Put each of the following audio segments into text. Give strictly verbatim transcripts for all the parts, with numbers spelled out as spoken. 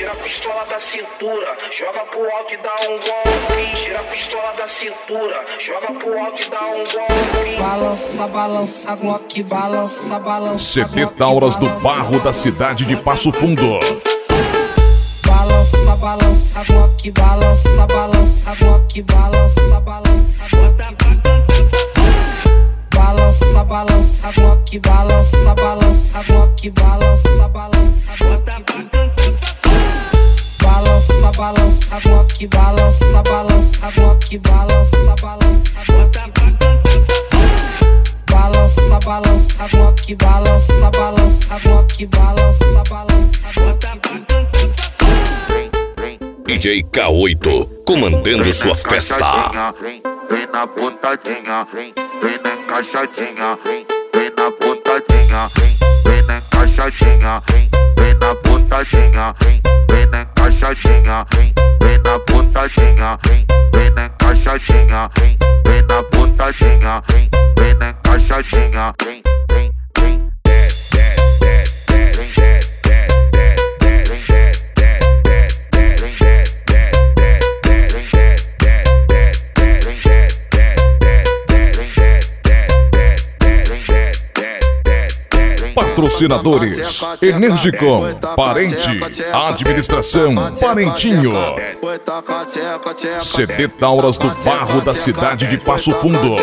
tira a pistola da cintura, joga pro alto e dá um golpe. Tira a pistola da cintura, joga pro alto e dá um golpe. Balança, balança, Glock, balança, balança. C D Tauras do Barro da cidade de Passo Fundo. Balança, balança, Glock, balança, balança, Glock, balança, balança, Glock. Balança, balança, Glock, balança, balança, Glock, balança, balança, Glock. Balança, balança, Glock, balança, balança, Glock, balança, balança, Glock. Balança, balança, Glock, balança, balança, Glock, balança, balança, Glock. D J K oito comandando sua festa. Vem, vem na pontadinha, vem, vem na encaixadinha, vem, vem na pontadinha, vem, vem na encaixadinha, vem, vem na pontadinha, vem, vem na encaixadinha, vem, vem na pontadinha, vem, vem na encaixadinha, vem, vem na pontadinha, vem, vem na encaixadinha, vem, vem, vem, desce, desce, desce, desce, vem, desce, desce, desce, vem, desce, desce, desce, vem, desce, desce, desce, vem, desce, desce. Patrocinadores: Energicom, Parente, Administração, Parentinho. C D Tauras do Barro da cidade de Passo Fundo.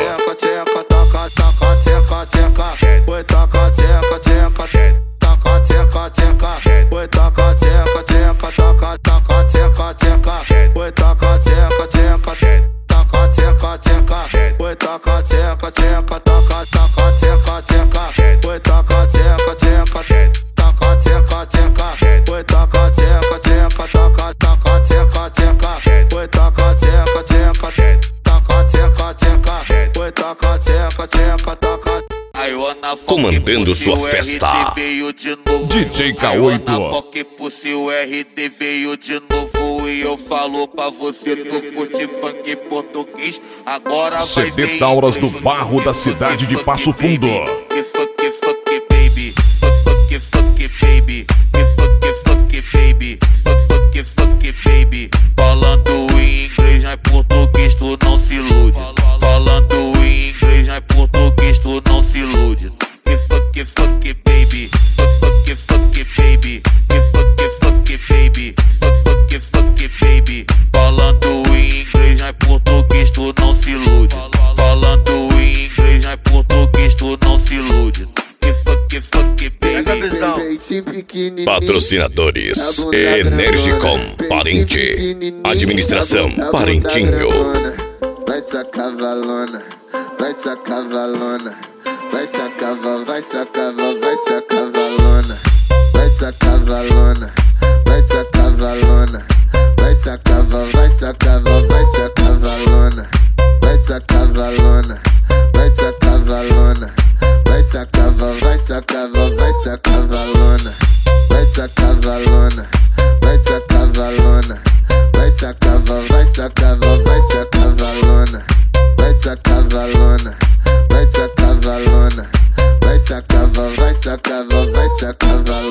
Comandando sua festa, D J K oito. Por se o R D veio de novo e eu falo pra você, tu curte funk português, agora vai C D Tauras do Barro da cidade de Passo Fundo. Que fuck, fuck, baby, fuck, fuck, baby, que fuck, fuck, baby, fuck, fuck, baby. Falando em inglês, não é português, tu não se ilude. Falando em inglês, não é português, tu não se ilude. Que fuck, fuck, baby, fuck, fuck, baby, que fuck, fuck, baby, fuck, fuck, baby. Falando em inglês, não é português, tu não se ilude. Falando em inglês, não é português, tu não se ilude. Que fuck, fuck, baby. Patrocinadores: Energicom, Parente, Administração, Parentinho. Vai sacar valona, vai sacar valona, vai sacar, vai sacar, vai sacar valona, vai sacar valona, vai sacar valona, vai sacar, vai sacar, vai sacar valona, vai sacar valona, vai sacar valona, vai sacar, vai sacar, vai sacar valona, vai sacar valona, vai sacar valona, vai sacar, vai sacar, vai sacar valona, vai sacar valona, vai sacar valona, vai sacar, vai sacar, vai sacar valona.